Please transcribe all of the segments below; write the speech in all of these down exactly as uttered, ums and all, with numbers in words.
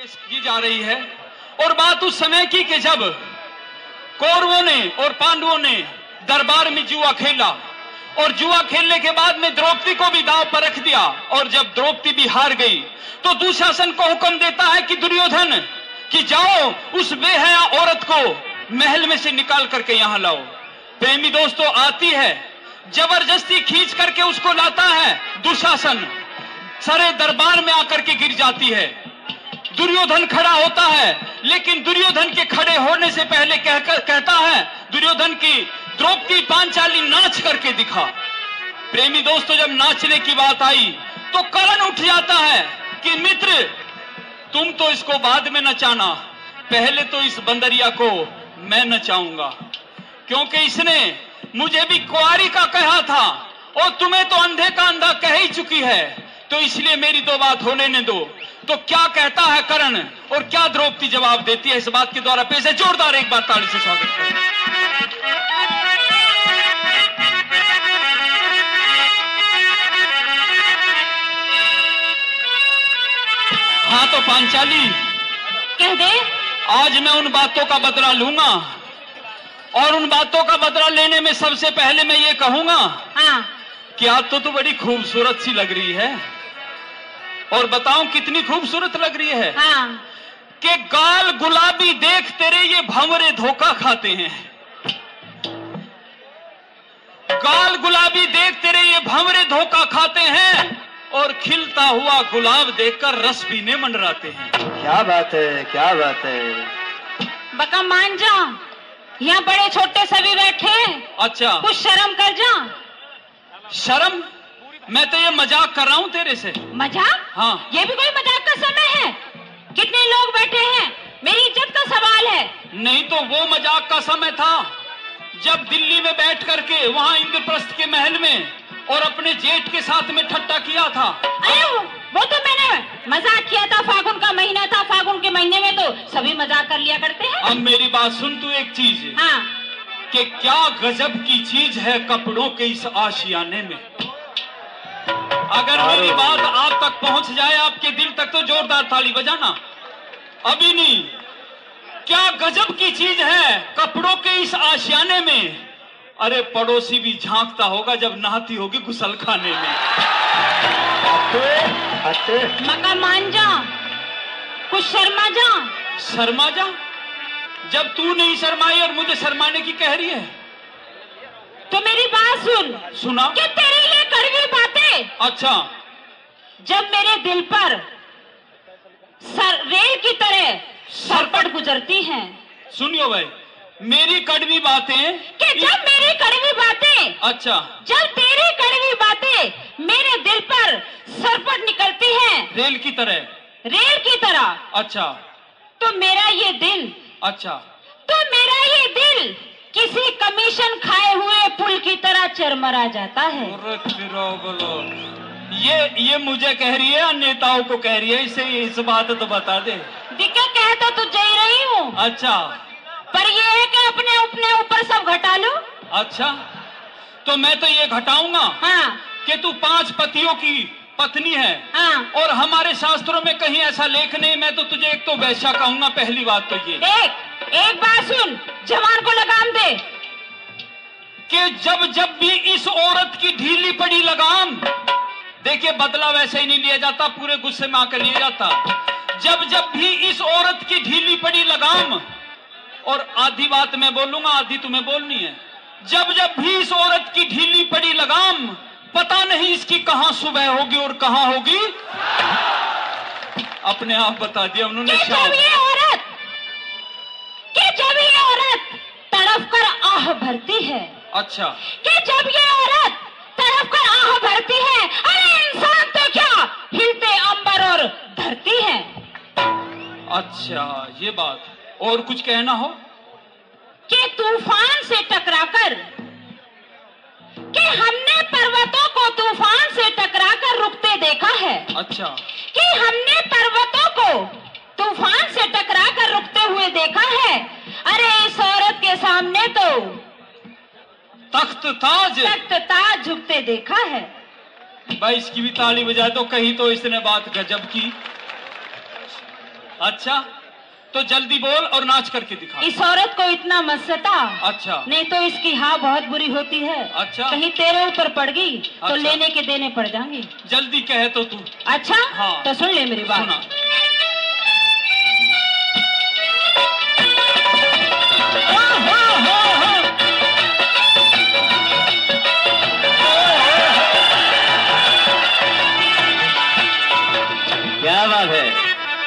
की जा रही है और बात उस समय की कि जब कौरवों ने और पांडवों ने दरबार में जुआ खेला और जुआ खेलने के बाद में द्रौपदी को भी दांव पर रख दिया और जब द्रौपदी भी हार गई तो दुशासन को हुक्म देता है कि दुर्योधन कि जाओ उस बेहया औरत को महल में से निकाल करके यहां लाओ। प्रेमी दोस्तों, आती है, जबरदस्ती खींच करके उसको लाता है दुशासन, सारे दरबार में आकर के गिर जाती है। दुर्योधन खड़ा होता है, लेकिन दुर्योधन के खड़े होने से पहले कह, कहता है दुर्योधन की द्रौपदी पांचाली नाच करके दिखा। प्रेमी दोस्तों, जब नाचने की बात आई तो कर्ण उठ जाता है कि मित्र तुम तो इसको बाद में नचाना, पहले तो इस बंदरिया को मैं नचाऊंगा, क्योंकि इसने मुझे भी कुंवारी का कहा था और तुम्हें तो अंधे का अंधा कह ही चुकी है, तो इसलिए मेरी दो बात होने न दो। तो क्या कहता है कर्ण और क्या द्रौपदी जवाब देती है, इस बात के द्वारा पेश है। जोरदार एक बार ताली से स्वागत करें। हाँ तो पांचाली कह दे। आज मैं उन बातों का बदला लूंगा और उन बातों का बदला लेने में सबसे पहले मैं ये कहूंगा हाँ। कि आज तो तू बड़ी खूबसूरत सी लग रही है। और बताऊं कितनी खूबसूरत लग रही है? हाँ। कि गाल गुलाबी देख तेरे ये भंवरे धोखा खाते हैं, गाल गुलाबी देख तेरे ये भंवरे धोखा खाते हैं और खिलता हुआ गुलाब देखकर रस पीने मंडराते हैं। क्या बात है, क्या बात है। बका मान जा, यहाँ बड़े छोटे सभी बैठे। अच्छा, कुछ शर्म कर जा। शर्म? मैं तो ये मजाक कर रहा हूँ तेरे से। मजाक? हाँ। ये भी कोई मजाक का समय है? कितने लोग बैठे हैं, मेरी इज्जत का सवाल है। नहीं तो वो मजाक का समय था जब दिल्ली में बैठ करके वहाँ इंद्रप्रस्थ के महल में और अपने जेठ के साथ में ठट्टा किया था। अरे वो तो मैंने मजाक किया था, फागुन का महीना था, फागुन के महीने में तो सभी मजाक कर लिया करते हैं। अब मेरी बात सुन तू एक चीज। हाँ। कि क्या गजब की चीज है कपड़ों के इस आशियाने में। अगर मेरी बात आप तक पहुंच जाए, आपके दिल तक, तो जोरदार ताली बजाना। अभी नहीं, क्या गजब की चीज है कपड़ों के इस आशियाने में। अरे पड़ोसी भी झांकता होगा जब नहाती होगी गुसल खाने में। मका मान जा, कुछ शर्मा जा। शर्मा जा? जब तू नहीं शर्माई और मुझे शर्माने की कह रही है तो मेरी बात सुन। सुना। क्या तेरी ये कड़वी बातें अच्छा जब मेरे दिल पर सर रेल की तरह सरपट गुजरती हैं। सुनियो भाई, मेरी कड़वी बातें कि जब मेरी कड़वी बातें अच्छा जब तेरी कड़वी बातें मेरे दिल पर सरपट निकलती हैं रेल की तरह, रेल की तरह, अच्छा तो मेरा ये दिल अच्छा तो मेरा ये दिल किसी कमीशन खाए हुए पुल की तरह चरमरा जाता है। बोलो, ये ये मुझे कह रही है, नेताओं को कह रही है, इसे इस बात तो बता दे। दिक्कत कह तो तुझे ही रही हूँ। अच्छा, पर ये है कि अपने अपने ऊपर सब घटा लो। अच्छा, तो मैं तो ये घटाऊंगा हाँ। कि तू पांच पतियों की पत्नी है। हाँ। और हमारे शास्त्रों में कहीं ऐसा लेख नहीं। मैं तो तुझे एक तो वैश्या कहूंगा, पहली बात तो ये। देख, एक बात सुन, जवान को लगाम दे कि जब जब भी इस औरत की ढीली पड़ी लगाम, देखिए बदला वैसे ही नहीं लिया जाता, पूरे गुस्से में आकर लिया जाता। जब जब भी इस औरत की ढीली पड़ी लगाम, और आधी बात मैं बोलूंगा, आधी तुम्हें बोलनी है। जब जब भी इस औरत की ढीली पड़ी लगाम, पता नहीं इसकी कहां सुबह होगी और कहां होगी। अपने आप बता दिया उन्होंने। जब ये औरत कि जब ये औरत तड़प कर आह भरती है। अच्छा। कि जब ये औरत तड़प कर आह भरती है, अरे इंसान तो क्या हिलते अंबर और धरती है। अच्छा, ये बात। और कुछ कहना हो? कि तूफान से टकराकर, कि हमने पर्वतों को तूफान से टकराकर रुकते देखा है। अच्छा। कि हमने पर्वतों को तूफान से टकराकर रुकते हुए देखा है। अरे इस औरत के सामने तो तख्त ताज तख्त ताज झुकते देखा है। भाई इसकी भी ताली बजाए तो कहीं तो इसने बात गजब की। अच्छा, तो जल्दी बोल और नाच करके दिखा। इस औरत को इतना मत सता। अच्छा। नहीं तो इसकी हाँ बहुत बुरी होती है। अच्छा। कहीं तेरे ऊपर पड़ गई तो अच्छा। लेने के देने पड़ जाएंगे। जल्दी कहे तो तू। अच्छा। हाँ। तो सुन ले मेरी बात। सुना। क्या बात है?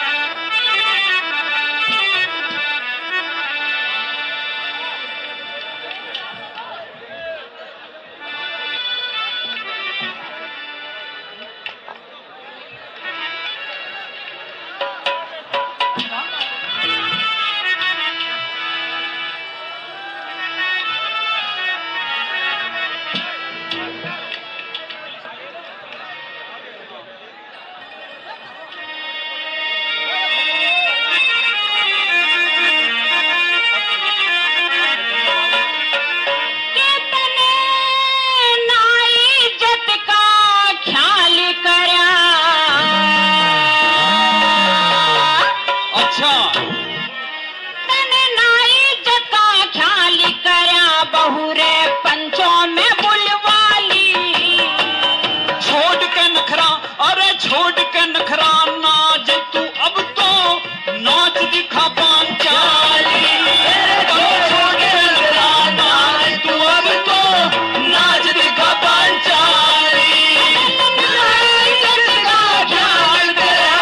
छोड़ के नखरा नाच तू अब तो नाच दिखा पांचाली। छोड़ के नखरा नाच तू अब तो नाच दिखा पांचाली। ख्याल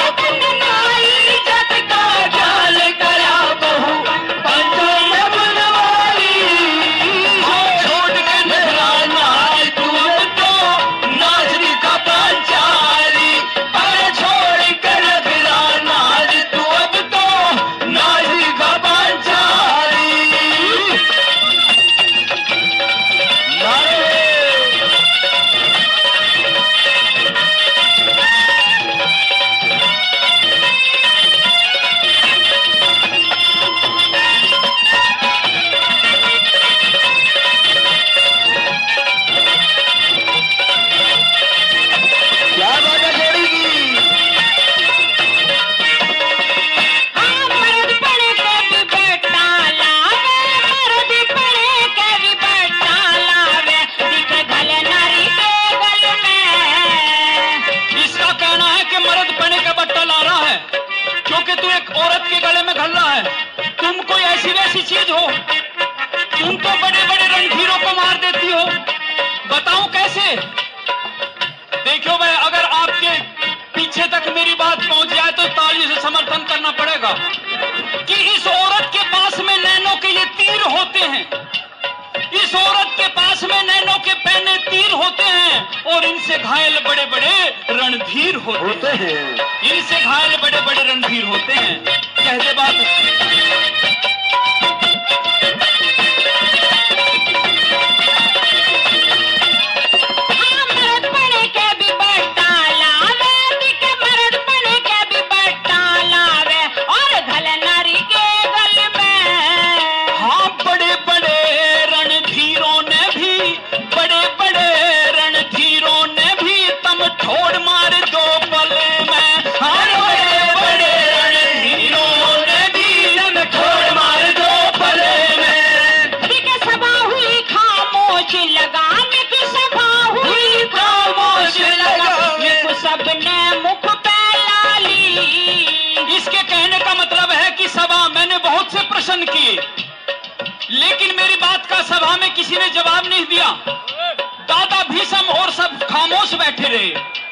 करा बहू पंचों में बुलवाली। छोड़ के नखरा नाच तू अब तो नाच दिखा पांचाली। औरत के गले में घल रहा है। तुम कोई ऐसी वैसी चीज हो, तुम तो बड़े बड़े रणधीरों को मार देती हो। बताऊं कैसे? देखो भाई, अगर आपके पीछे तक मेरी बात पहुंच जाए तो ताली से समर्थन करना पड़ेगा कि इस औरत के पास में नैनों के ये तीर होते हैं। इस औरत के पास में नैनों के पहने तीर होते हैं और इनसे घायल बड़े बड़े रणधीर होते, होते हैं। हैं इनसे घायल बड़े बड़े रणधीर होते हैं। कहते बात किए, लेकिन मेरी बात का सभा में किसी ने जवाब नहीं दिया। दादा भीष्म और सब खामोश बैठे रहे।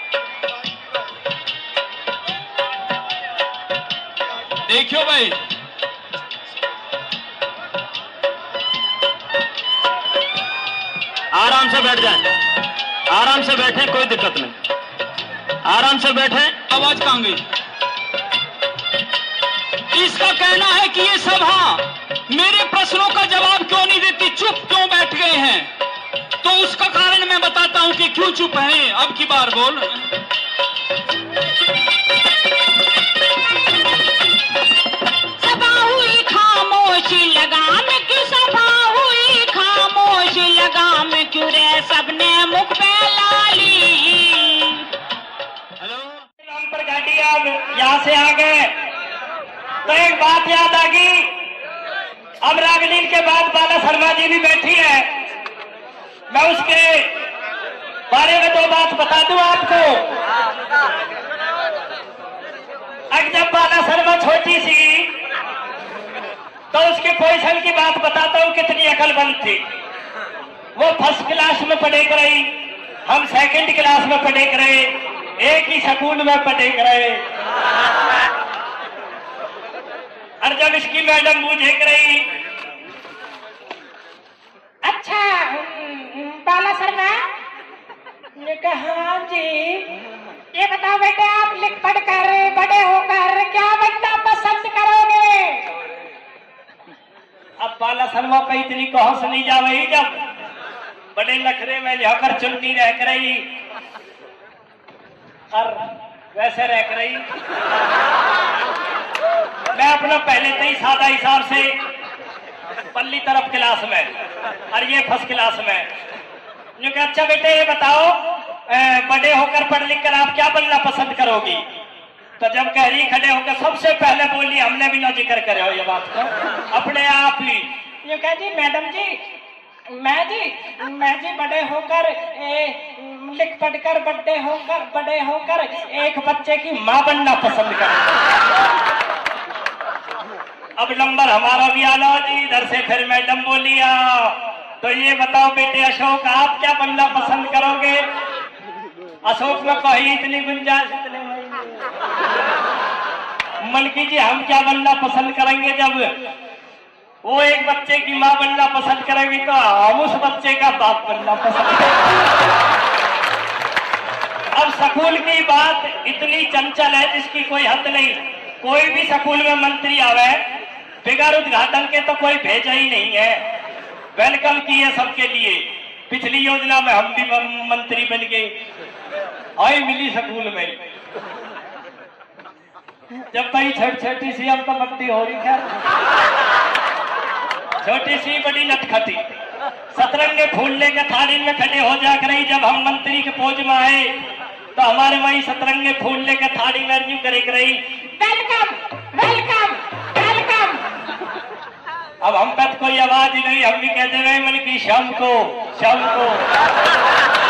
देखियो भाई, आराम से बैठ जाएं, आराम से बैठें, कोई दिक्कत नहीं, आराम से बैठें। आवाज कहां गई? इसका कहना है कि ये सभा मेरे प्रश्नों का जवाब क्यों नहीं देती, चुप क्यों बैठ गए हैं। तो उसका कारण मैं बताता हूं कि क्यों चुप हैं। अब की बार बोल। सभा हुई खामोशी लगाम की, सभा हुई खामोशी लगाम क्यों रे सबने मुख पे लाली। हेलो, नाम पर गाड़ी आप यहाँ से आ गए, तो एक बात याद आ गई, अब रागनील के बाद बाला शर्मा जी भी बैठी है, मैं उसके बारे में दो बात बता दूं आपको। अब जब बाला शर्मा छोटी सी तो उसके पोजीशन की बात बताता हूं, कितनी अकलमंद थी। वो फर्स्ट क्लास में पढ़े रही, हम सेकंड क्लास में पढ़े रहे, एक ही स्कूल में पढ़े रहे। और जब इसकी मैडम मुझे रही, अच्छा बाला शर्मा ने कहा हाँ जी, ये बताओ बेटे आप लिख पढ़ कर बड़े होकर क्या बनना पसंद करोगे? अब बाला शर्मा पे इतनी कहस नहीं जा रही, जब बड़े नखरे में जाकर चुनती रह रही और वैसे रह रही। मैं अपना पहले से ही सादा हिसाब से पल्ली तरफ क्लास में और ये फर्स्ट क्लास में। जो कि अच्छा बेटे ये बताओ बड़े होकर पढ़ लिख कर आप क्या बनना पसंद करोगी? तो जब कह रही खड़े होकर सबसे पहले बोली, हमने भी ना जिक्र करे हो ये बात को, अपने आप ही ये कह जी मैडम जी, मैं जी मैं जी बड़े होकर ए, लिख पढ़कर बड़े होकर बड़े होकर एक बच्चे की माँ बनना पसंद करूंगा। अब नंबर हमारा भी आना जी, इधर से फिर मैडम बोली आ, तो ये बताओ बेटे अशोक आप क्या बनना पसंद करोगे? अशोक में कही इतनी गुंजाइश इतने मलकी जी हम क्या बनना पसंद करेंगे? जब वो एक बच्चे की माँ बनना पसंद करेंगे तो हम उस बच्चे का बाप बनना पसंद करेंगे। अब स्कूल की बात इतनी चंचल है जिसकी कोई हद नहीं। कोई भी स्कूल में मंत्री आवे बिगैर उद्घाटन के तो कोई भेजा ही नहीं है। वेलकम किए सबके लिए। पिछली योजना में हम भी मंत्री बन गए, आई मिली स्कूल में। जब कहीं छोटी छोटी सी हम तो मट्टी हो रही, खैर छोटी सी बड़ी नटखटी सतरंगे फूल लेकर थाली में खड़े हो जा रही। जब हम मंत्री के पोज में आए तो हमारे वही सतरंगे फूल लेकर थाली में यूं करे रही, वेलकम वेलकम वेलकम। अब हम तक कोई आवाज ही नहीं, हम भी कहते रहे मन की शाम को शाम को।